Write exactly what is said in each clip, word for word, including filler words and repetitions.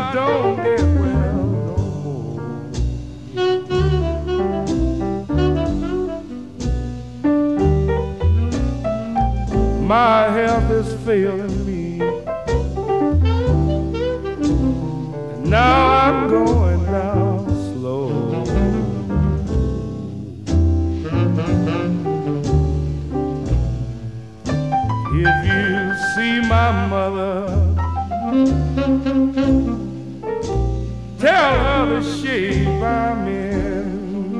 don't get well no more. My health is failing me, and now I'm going down slow. If you see my mother, tell her the shape I'm in.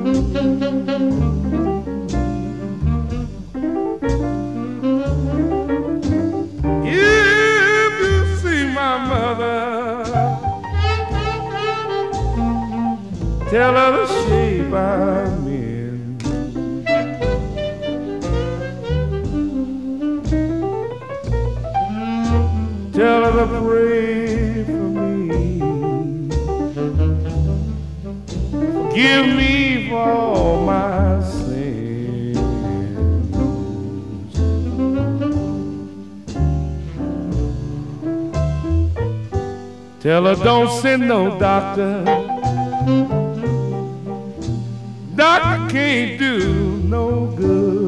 If you see my mother, tell her the shape I'm in. Tell her to pray for me, forgive me for all my sins. Tell her don't send no doctor, doctor can't do no good.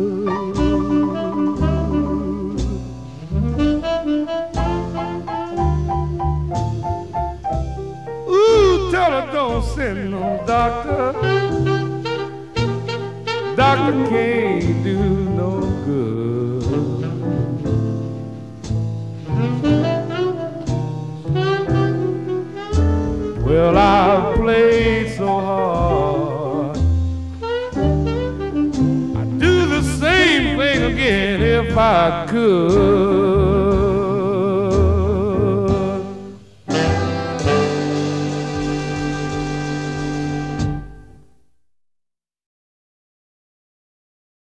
Tell her don't send no doctor, doctor can't do no good. Well, I've played so hard, I'd do the same thing again if I could.